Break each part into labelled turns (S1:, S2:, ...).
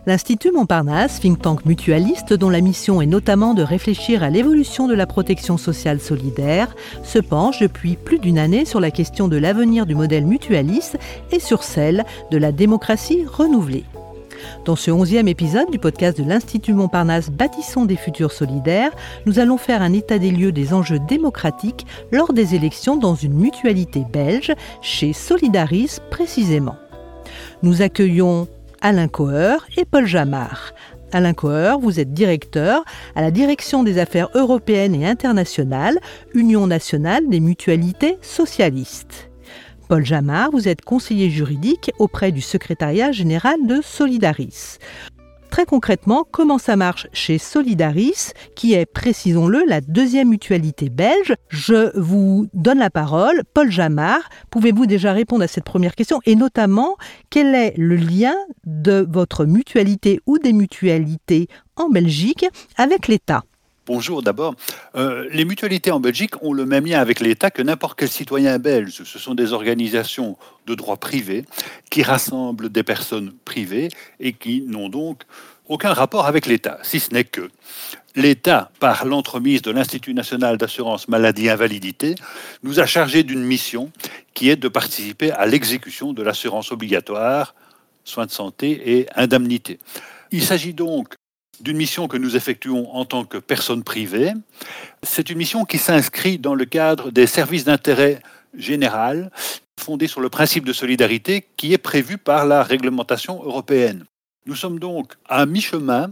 S1: L'Institut Montparnasse, think tank mutualiste dont la mission est notamment de réfléchir à l'évolution de la protection sociale solidaire, se penche depuis plus d'une année sur la question de l'avenir du modèle mutualiste et sur celle de la démocratie renouvelée. Dans ce 11e épisode du podcast de l'Institut Montparnasse Bâtissons des futurs solidaires, nous allons faire un état des lieux des enjeux démocratiques lors des élections dans une mutualité belge, chez Solidaris précisément. Nous accueillons Alain Coeur et Paul Jamard. Alain Coeur, vous êtes directeur à la Direction des affaires européennes et internationales, Union nationale des mutualités socialistes. Paul Jamard, vous êtes conseiller juridique auprès du secrétariat général de Solidaris. Très concrètement, comment ça marche chez Solidaris, qui est, précisons-le, la deuxième mutualité belge? Je vous donne la parole. Paul Jamard, pouvez-vous déjà répondre à cette première question? Et notamment, quel est le lien de votre mutualité ou des mutualités en Belgique avec l'État?
S2: Bonjour d'abord. Les mutualités en Belgique ont le même lien avec l'État que n'importe quel citoyen belge. Ce sont des organisations de droit privé qui rassemblent des personnes privées et qui n'ont donc aucun rapport avec l'État, si ce n'est que l'État, par l'entremise de l'Institut national d'assurance maladie invalidité, nous a chargé d'une mission qui est de participer à l'exécution de l'assurance obligatoire, soins de santé et indemnités. Il s'agit donc d'une mission que nous effectuons en tant que personne privée. C'est une mission qui s'inscrit dans le cadre des services d'intérêt général fondés sur le principe de solidarité qui est prévu par la réglementation européenne. Nous sommes donc à mi-chemin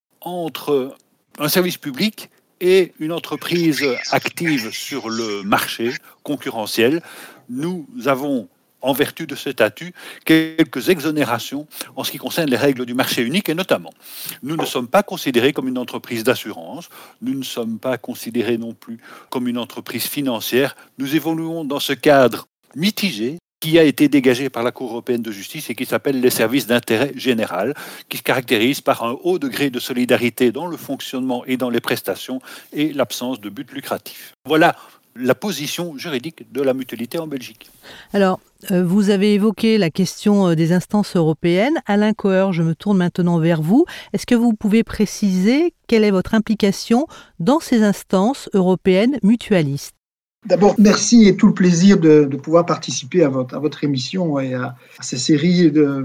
S2: entre un service public et une entreprise active sur le marché concurrentiel. Nous avons, en vertu de ce statut, quelques exonérations en ce qui concerne les règles du marché unique et notamment, nous ne sommes pas considérés comme une entreprise d'assurance, nous ne sommes pas considérés non plus comme une entreprise financière, nous évoluons dans ce cadre mitigé qui a été dégagé par la Cour européenne de justice et qui s'appelle les services d'intérêt général, qui se caractérise par un haut degré de solidarité dans le fonctionnement et dans les prestations et l'absence de but lucratif. Voilà la position juridique de la mutualité en Belgique.
S1: Alors, vous avez évoqué la question des instances européennes. Alain Coeur, je me tourne maintenant vers vous. Est-ce que vous pouvez préciser quelle est votre implication dans ces instances européennes mutualistes?
S3: D'abord, merci et tout le plaisir de pouvoir participer à votre émission et à ces séries de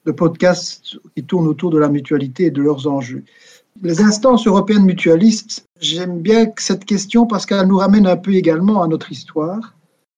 S3: podcasts qui tournent autour de la mutualité et de leurs enjeux. Les instances européennes mutualistes, j'aime bien cette question parce qu'elle nous ramène un peu également à notre histoire.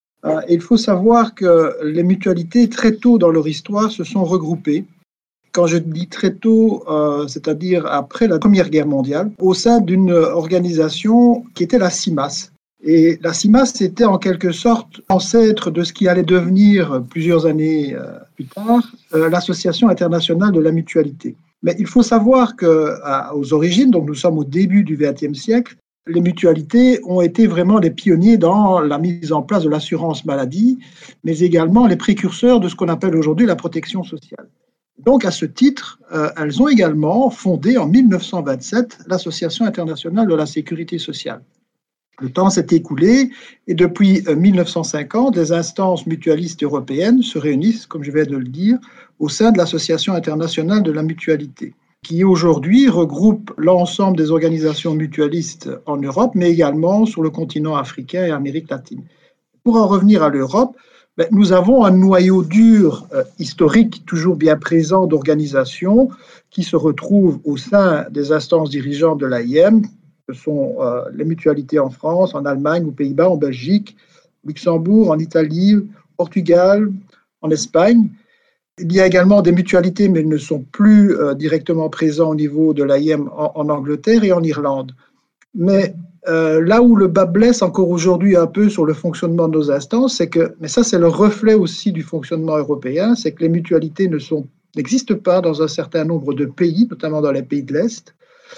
S3: Il faut savoir que les mutualités, très tôt dans leur histoire, se sont regroupées. Quand je dis très tôt, c'est-à-dire après la Première Guerre mondiale, au sein d'une organisation qui était la CIMAS. Et la CIMAS, c'était en quelque sorte ancêtre de ce qui allait devenir plusieurs années plus tard l'Association internationale de la mutualité. Mais il faut savoir qu'aux origines, donc nous sommes au début du XXe siècle, les mutualités ont été vraiment les pionniers dans la mise en place de l'assurance maladie, mais également les précurseurs de ce qu'on appelle aujourd'hui la protection sociale. Donc, à ce titre, elles ont également fondé en 1927 l'Association internationale de la sécurité sociale. Le temps s'est écoulé et depuis 1950, les instances mutualistes européennes se réunissent, comme je viens de le dire, au sein de l'Association internationale de la mutualité, qui aujourd'hui regroupe l'ensemble des organisations mutualistes en Europe, mais également sur le continent africain et Amérique latine. Pour en revenir à l'Europe, nous avons un noyau dur historique, toujours bien présent, d'organisations qui se retrouvent au sein des instances dirigeantes de l'AIM. Ce sont les mutualités en France, en Allemagne, aux Pays-Bas, en Belgique, au Luxembourg, en Italie, au Portugal, en Espagne. Il y a également des mutualités, mais elles ne sont plus directement présentes au niveau de l'AIM en Angleterre et en Irlande. Mais là où le bas blesse encore aujourd'hui un peu sur le fonctionnement de nos instances, mais ça c'est le reflet aussi du fonctionnement européen, c'est que les mutualités n'existent pas dans un certain nombre de pays, notamment dans les pays de l'Est,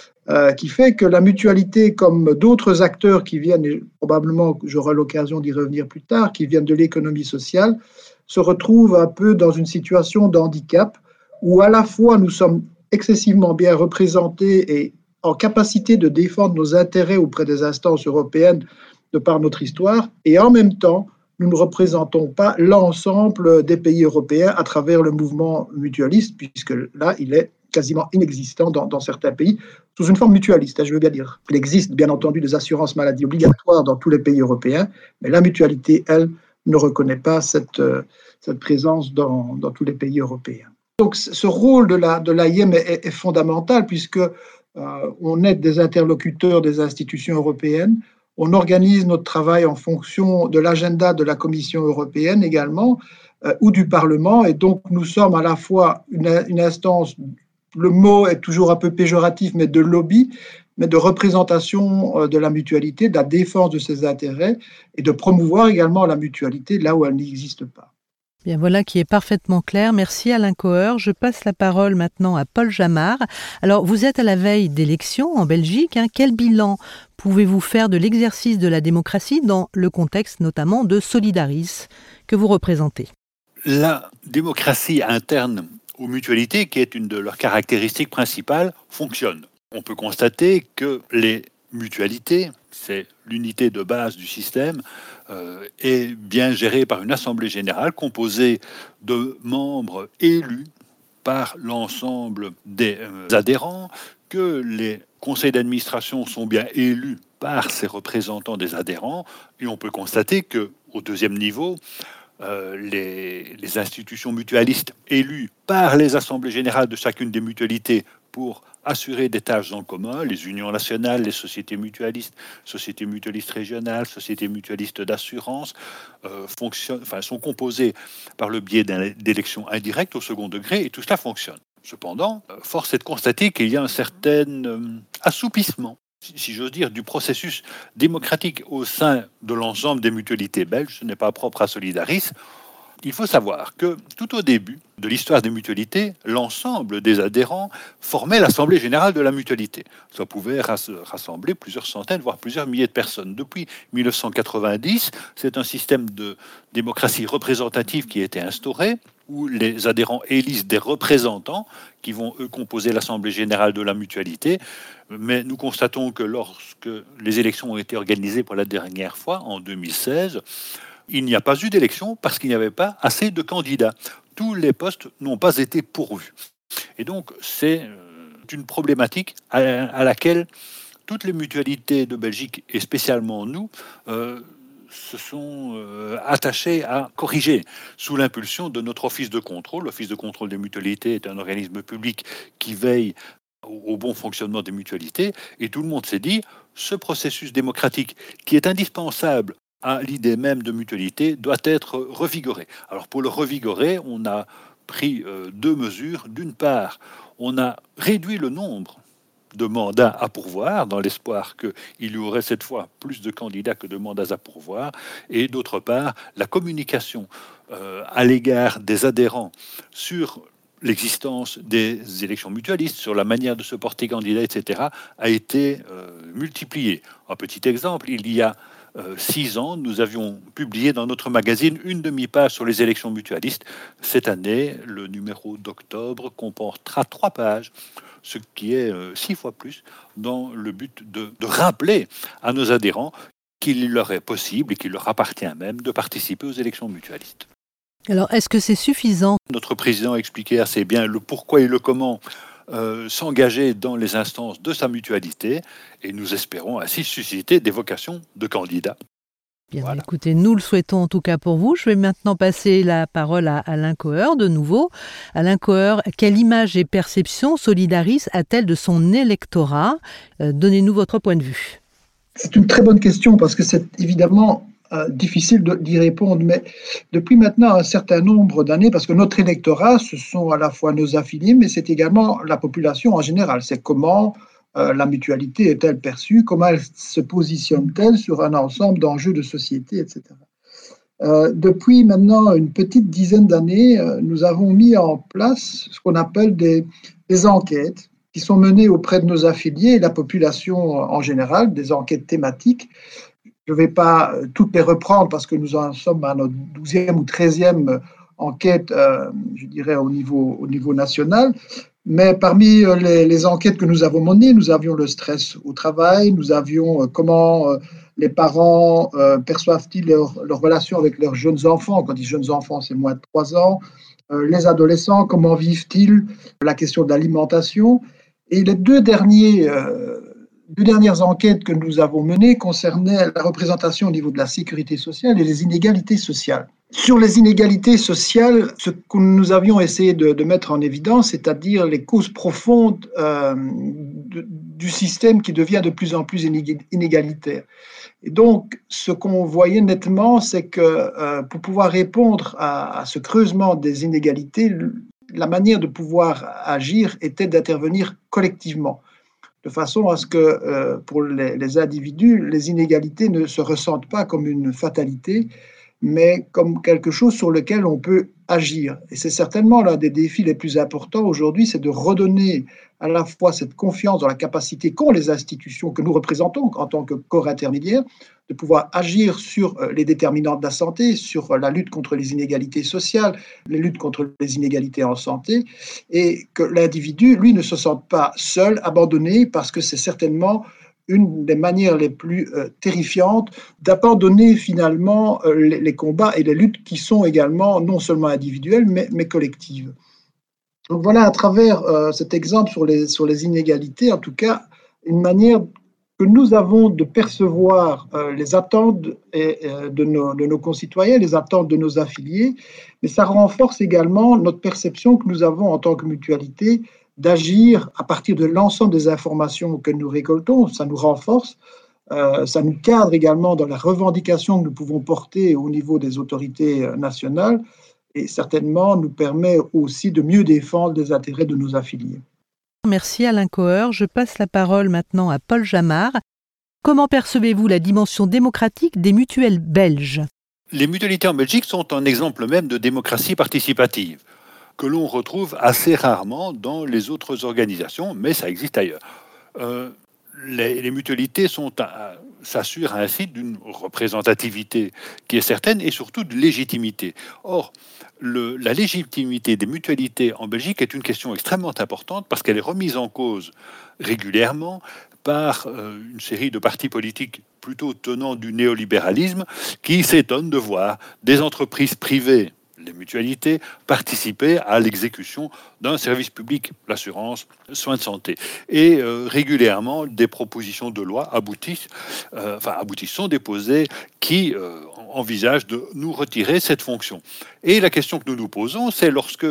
S3: qui fait que la mutualité, comme d'autres acteurs qui viennent, et probablement j'aurai l'occasion d'y revenir plus tard, qui viennent de l'économie sociale, se retrouve un peu dans une situation de handicap où à la fois nous sommes excessivement bien représentés et en capacité de défendre nos intérêts auprès des instances européennes de par notre histoire, et en même temps, nous ne représentons pas l'ensemble des pays européens à travers le mouvement mutualiste, puisque là, il est quasiment inexistant dans certains pays, sous une forme mutualiste, je veux bien dire. Il existe bien entendu des assurances maladie obligatoires dans tous les pays européens, mais la mutualité, elle, ne reconnaît pas cette présence dans tous les pays européens. Donc ce rôle de l'AIM est fondamental puisque on est des interlocuteurs des institutions européennes, on organise notre travail en fonction de l'agenda de la Commission européenne également, ou du Parlement, et donc nous sommes à la fois une instance, le mot est toujours un peu péjoratif, mais de lobby, mais de représentation de la mutualité, de la défense de ses intérêts, et de promouvoir également la mutualité là où elle n'existe pas.
S1: Bien, voilà qui est parfaitement clair. Merci Alain Coeur. Je passe la parole maintenant à Paul Jamard. Alors, vous êtes à la veille d'élections en Belgique. Quel bilan pouvez-vous faire de l'exercice de la démocratie dans le contexte notamment de Solidaris que vous représentez ?
S2: La démocratie interne aux mutualités, qui est une de leurs caractéristiques principales, fonctionne. On peut constater que les mutualités, c'est l'unité de base du système, est bien gérée par une assemblée générale composée de membres élus par l'ensemble des adhérents, que les conseils d'administration sont bien élus par ces représentants des adhérents, et on peut constater qu'au deuxième niveau, les institutions mutualistes élues par les assemblées générales de chacune des mutualités pour assurer des tâches en commun, les unions nationales, les sociétés mutualistes régionales, sociétés mutualistes d'assurance, sont composées par le biais d'élections indirectes au second degré, et tout cela fonctionne. Cependant, force est de constater qu'il y a un certain assouplissement, si j'ose dire, du processus démocratique au sein de l'ensemble des mutualités belges. Ce n'est pas propre à Solidaris. Il faut savoir que tout au début de l'histoire des mutualités, l'ensemble des adhérents formait l'Assemblée générale de la mutualité. Ça pouvait rassembler plusieurs centaines, voire plusieurs milliers de personnes. Depuis 1990, c'est un système de démocratie représentative qui a été instauré, où les adhérents élisent des représentants qui vont, eux, composer l'Assemblée générale de la mutualité. Mais nous constatons que lorsque les élections ont été organisées pour la dernière fois, en 2016, il n'y a pas eu d'élection parce qu'il n'y avait pas assez de candidats. Tous les postes n'ont pas été pourvus. Et donc, c'est une problématique à laquelle toutes les mutualités de Belgique, et spécialement nous, se sont attachés à corriger sous l'impulsion de notre office de contrôle. L'office de contrôle des mutualités est un organisme public qui veille au bon fonctionnement des mutualités. Et tout le monde s'est dit, ce processus démocratique qui est indispensable à l'idée même de mutualité doit être revigoré. Alors pour le revigorer, on a pris deux mesures. D'une part, on a réduit le nombre de mandats à pourvoir, dans l'espoir qu'il y aurait cette fois plus de candidats que de mandats à pourvoir. Et d'autre part, la communication à l'égard des adhérents sur l'existence des élections mutualistes, sur la manière de se porter candidat, etc., a été multipliée. Un petit exemple, il y a 6 ans, nous avions publié dans notre magazine une demi-page sur les élections mutualistes. Cette année, le numéro d'octobre comportera 3 pages, ce qui est 6 fois plus, dans le but de rappeler à nos adhérents qu'il leur est possible et qu'il leur appartient même de participer aux élections mutualistes.
S1: Alors, est-ce que c'est suffisant ?
S2: Notre président a expliqué assez bien le pourquoi et le comment s'engager dans les instances de sa mutualité, et nous espérons ainsi susciter des vocations de candidats.
S1: Bien, voilà. Écoutez, nous le souhaitons en tout cas pour vous. Je vais maintenant passer la parole à Alain Coeur de nouveau. Alain Coeur, quelle image et perception Solidaris a-t-elle de son électorat ? Donnez-nous votre point de vue.
S3: C'est une très bonne question parce que c'est évidemment difficile d'y répondre, mais depuis maintenant un certain nombre d'années, parce que notre électorat, ce sont à la fois nos affiliés, mais c'est également la population en général. C'est comment la mutualité est-elle perçue, comment elle se positionne-t-elle sur un ensemble d'enjeux de société, etc. Depuis maintenant une petite dizaine d'années, nous avons mis en place ce qu'on appelle des enquêtes qui sont menées auprès de nos affiliés et la population en général, des enquêtes thématiques. Je ne vais pas toutes les reprendre parce que nous en sommes à notre 12e ou 13e enquête, je dirais, au niveau national. Mais parmi les enquêtes que nous avons menées, nous avions le stress au travail, nous avions comment les parents perçoivent-ils leur relation avec leurs jeunes enfants? Quand ils disent jeunes enfants, c'est moins de 3 ans. Les adolescents, comment vivent-ils la question de l'alimentation? Et les deux dernières enquêtes que nous avons menées concernaient la représentation au niveau de la sécurité sociale et les inégalités sociales. Sur les inégalités sociales, ce que nous avions essayé de mettre en évidence, c'est-à-dire les causes profondes du système qui devient de plus en plus inégalitaire. Et donc, ce qu'on voyait nettement, c'est que pour pouvoir répondre à ce creusement des inégalités, la manière de pouvoir agir était d'intervenir collectivement, de façon à ce que pour les individus, les inégalités ne se ressentent pas comme une fatalité, mais comme quelque chose sur lequel on peut agir. Et c'est certainement l'un des défis les plus importants aujourd'hui, c'est de redonner à la fois cette confiance dans la capacité qu'ont les institutions que nous représentons en tant que corps intermédiaire, de pouvoir agir sur les déterminants de la santé, sur la lutte contre les inégalités sociales, les luttes contre les inégalités en santé, et que l'individu, lui, ne se sente pas seul, abandonné, parce que c'est certainement une des manières les plus terrifiantes d'abandonner finalement les combats et les luttes qui sont également non seulement individuelles, mais collectives. Donc voilà, à travers cet exemple sur les inégalités, en tout cas, une manière que nous avons de percevoir les attentes de nos concitoyens, les attentes de nos affiliés, mais ça renforce également notre perception que nous avons en tant que mutualité d'agir à partir de l'ensemble des informations que nous récoltons. Ça nous renforce, ça nous cadre également dans la revendication que nous pouvons porter au niveau des autorités nationales et certainement nous permet aussi de mieux défendre les intérêts de nos affiliés.
S1: Merci Alain Coeur. Je passe la parole maintenant à Paul Jamard. Comment percevez-vous la dimension démocratique des mutuelles belges ?
S2: Les mutualités en Belgique sont un exemple même de démocratie participative, que l'on retrouve assez rarement dans les autres organisations, mais ça existe ailleurs. Les mutualités s'assurent ainsi d'une représentativité qui est certaine et surtout de légitimité. Or, la légitimité des mutualités en Belgique est une question extrêmement importante parce qu'elle est remise en cause régulièrement par une série de partis politiques plutôt tenants du néolibéralisme qui s'étonnent de voir des entreprises privées, les mutualités, participer à l'exécution d'un service public, l'assurance, soins de santé. Et régulièrement, des propositions de loi sont déposées qui envisagent de nous retirer cette fonction. Et la question que nous nous posons, c'est lorsque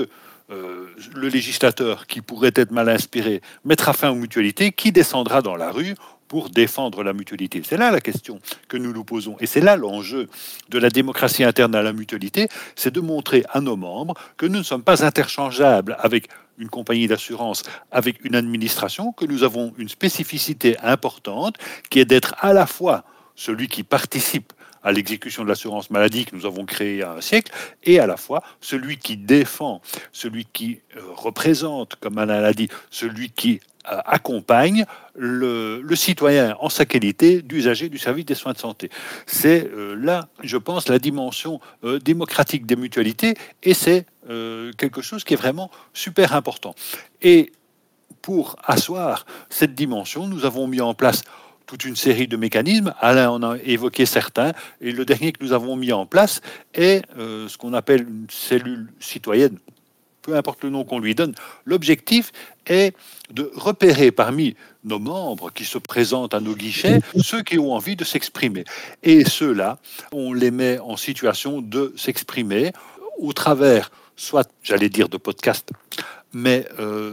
S2: le législateur, qui pourrait être mal inspiré, mettra fin aux mutualités, qui descendra dans la rue pour défendre la mutualité? C'est là la question que nous nous posons. Et c'est là l'enjeu de la démocratie interne à la mutualité, c'est de montrer à nos membres que nous ne sommes pas interchangeables avec une compagnie d'assurance, avec une administration, que nous avons une spécificité importante qui est d'être à la fois celui qui participe à l'exécution de l'assurance maladie que nous avons créée il y a un siècle, et à la fois celui qui défend, celui qui représente, comme Alain l'a dit, celui qui accompagne le citoyen en sa qualité d'usager du service des soins de santé. C'est là, je pense, la dimension démocratique des mutualités, et c'est quelque chose qui est vraiment super important. Et pour asseoir cette dimension, nous avons mis en place toute une série de mécanismes. Alain en a évoqué certains, et le dernier que nous avons mis en place est ce qu'on appelle une cellule citoyenne, peu importe le nom qu'on lui donne. L'objectif est de repérer parmi nos membres qui se présentent à nos guichets ceux qui ont envie de s'exprimer. Et ceux-là, on les met en situation de s'exprimer au travers, soit, j'allais dire, de podcasts, mais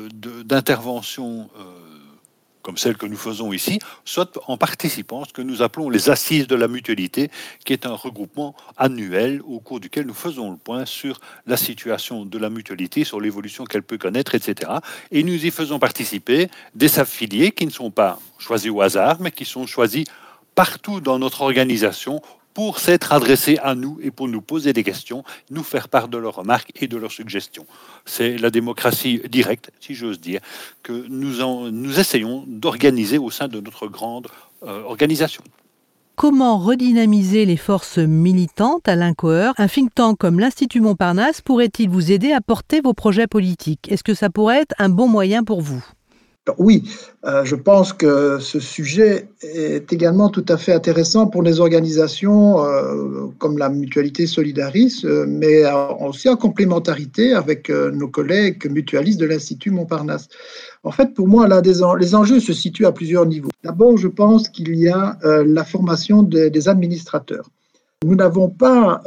S2: d'interventions comme celle que nous faisons ici, soit en participant à ce que nous appelons les assises de la mutualité, qui est un regroupement annuel au cours duquel nous faisons le point sur la situation de la mutualité, sur l'évolution qu'elle peut connaître, etc. Et nous y faisons participer des affiliés qui ne sont pas choisis au hasard, mais qui sont choisis partout dans notre organisation pour s'être adressés à nous et pour nous poser des questions, nous faire part de leurs remarques et de leurs suggestions. C'est la démocratie directe, si j'ose dire, que nous essayons d'organiser au sein de notre grande organisation.
S1: Comment redynamiser les forces militantes, Alain Coeur? Un think tank comme l'Institut Montparnasse pourrait-il vous aider à porter vos projets politiques? Est-ce que ça pourrait être un bon moyen pour vous?
S3: Oui, je pense que ce sujet est également tout à fait intéressant pour les organisations comme la Mutualité Solidaris, mais aussi en complémentarité avec nos collègues mutualistes de l'Institut Montparnasse. En fait, pour moi, les enjeux se situent à plusieurs niveaux. D'abord, je pense qu'il y a la formation des administrateurs. Nous n'avons pas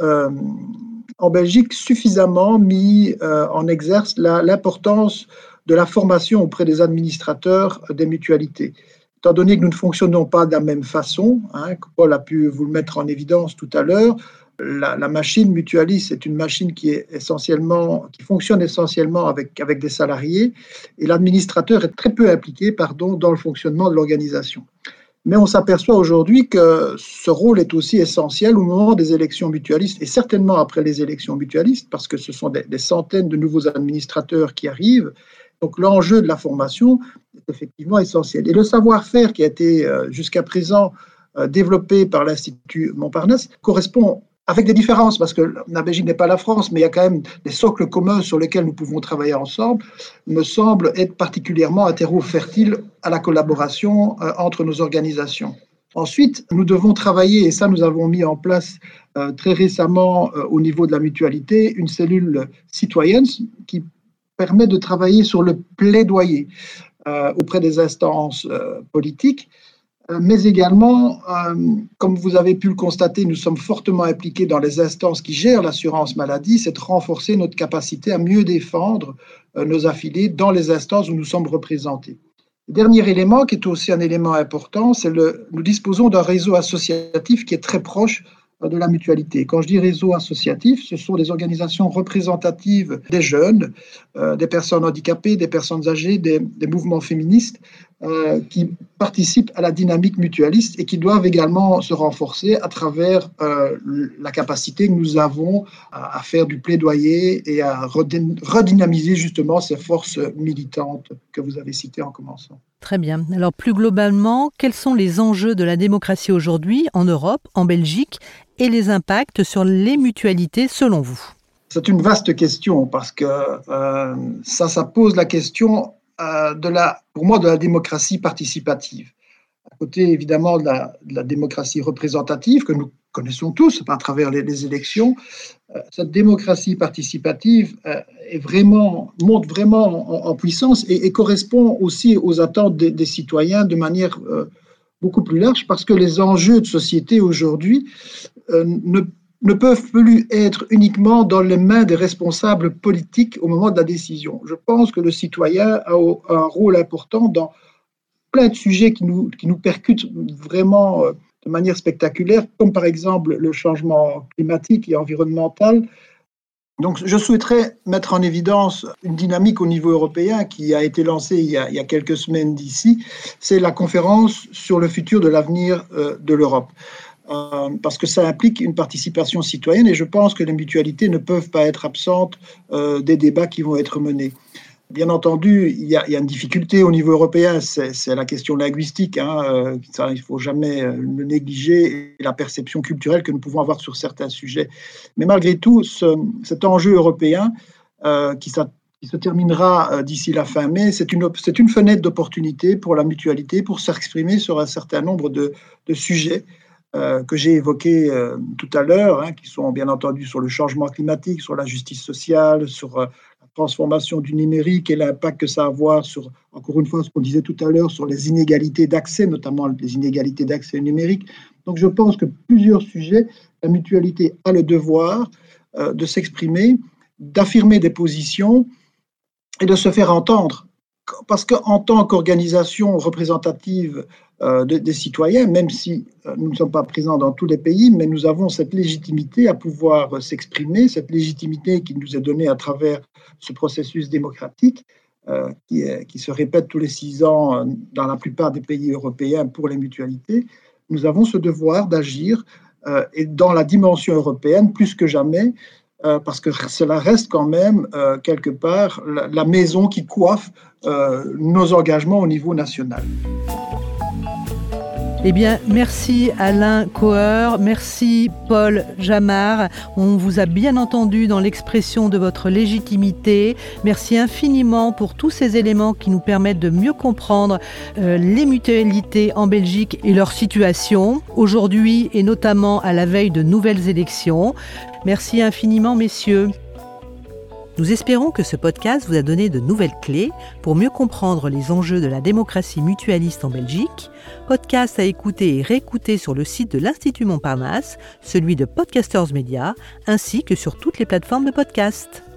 S3: en Belgique suffisamment mis en exerce l'importance de la formation auprès des administrateurs des mutualités. Étant donné que nous ne fonctionnons pas de la même façon, Paul a pu vous le mettre en évidence tout à l'heure, la machine mutualiste est une machine qui fonctionne essentiellement avec des salariés, et l'administrateur est très peu impliqué dans le fonctionnement de l'organisation. Mais on s'aperçoit aujourd'hui que ce rôle est aussi essentiel au moment des élections mutualistes et certainement après les élections mutualistes, parce que ce sont des centaines de nouveaux administrateurs qui arrivent. Donc l'enjeu de la formation est effectivement essentiel. Et le savoir-faire qui a été jusqu'à présent développé par l'Institut Montparnasse correspond, avec des différences, parce que la Belgique n'est pas la France, mais il y a quand même des socles communs sur lesquels nous pouvons travailler ensemble, me semble être particulièrement un terreau fertile à la collaboration entre nos organisations. Ensuite, nous devons travailler, et ça nous avons mis en place très récemment au niveau de la mutualité, une cellule citoyenne qui permet de travailler sur le plaidoyer auprès des instances politiques, mais également, comme vous avez pu le constater, nous sommes fortement impliqués dans les instances qui gèrent l'assurance maladie, c'est de renforcer notre capacité à mieux défendre nos affiliés dans les instances où nous sommes représentés. Le dernier élément, qui est aussi un élément important, c'est nous disposons d'un réseau associatif qui est très proche de la mutualité. Quand je dis réseau associatif, ce sont des organisations représentatives des jeunes, des personnes handicapées, des personnes âgées, des mouvements féministes qui participent à la dynamique mutualiste et qui doivent également se renforcer à travers la capacité que nous avons à faire du plaidoyer et à redynamiser justement ces forces militantes que vous avez citées en commençant.
S1: Très bien. Alors plus globalement, quels sont les enjeux de la démocratie aujourd'hui en Europe, en Belgique, et les impacts sur les mutualités selon vous?
S3: C'est une vaste question parce que ça pose la question pour moi de la démocratie participative. À côté évidemment de la démocratie représentative que nous connaissons tous à travers les élections, cette démocratie participative monte vraiment en puissance et correspond aussi aux attentes des citoyens de manière beaucoup plus large parce que les enjeux de société aujourd'hui ne peuvent plus être uniquement dans les mains des responsables politiques au moment de la décision. Je pense que le citoyen a un rôle important dans plein de sujets qui nous percutent vraiment de manière spectaculaire, comme par exemple le changement climatique et environnemental. Donc, je souhaiterais mettre en évidence une dynamique au niveau européen qui a été lancée il y a quelques semaines d'ici. C'est la conférence sur le futur de l'avenir de l'Europe. Parce que ça implique une participation citoyenne et je pense que les mutualités ne peuvent pas être absentes des débats qui vont être menés. Bien entendu, il y a une difficulté au niveau européen, c'est la question linguistique. Ça, il ne faut jamais le négliger, et la perception culturelle que nous pouvons avoir sur certains sujets. Mais malgré tout, cet enjeu européen qui se terminera d'ici la fin mai, c'est une fenêtre d'opportunité pour la mutualité pour s'exprimer sur un certain nombre de sujets que j'ai évoqués tout à l'heure, qui sont bien entendu sur le changement climatique, sur la justice sociale, sur la transformation du numérique et l'impact que ça va avoir sur, encore une fois, ce qu'on disait tout à l'heure, sur les inégalités d'accès, notamment les inégalités d'accès numérique. Donc je pense que plusieurs sujets, la mutualité a le devoir de s'exprimer, d'affirmer des positions et de se faire entendre. Parce qu'en tant qu'organisation représentative des citoyens, même si nous ne sommes pas présents dans tous les pays, mais nous avons cette légitimité à pouvoir s'exprimer, cette légitimité qui nous est donnée à travers ce processus démocratique qui se répète tous les 6 ans dans la plupart des pays européens pour les mutualités. Nous avons ce devoir d'agir et dans la dimension européenne plus que jamais, parce que cela reste quand même quelque part la maison qui coiffe nos engagements au niveau national.
S1: Eh bien, merci Alain Coeur, merci Paul Jamard. On vous a bien entendu dans l'expression de votre légitimité. Merci infiniment pour tous ces éléments qui nous permettent de mieux comprendre les mutualités en Belgique et leur situation, aujourd'hui et notamment à la veille de nouvelles élections. Merci infiniment, messieurs. Nous espérons que ce podcast vous a donné de nouvelles clés pour mieux comprendre les enjeux de la démocratie mutualiste en Belgique. Podcast à écouter et réécouter sur le site de l'Institut Montparnasse, celui de Podcasters Media, ainsi que sur toutes les plateformes de podcast.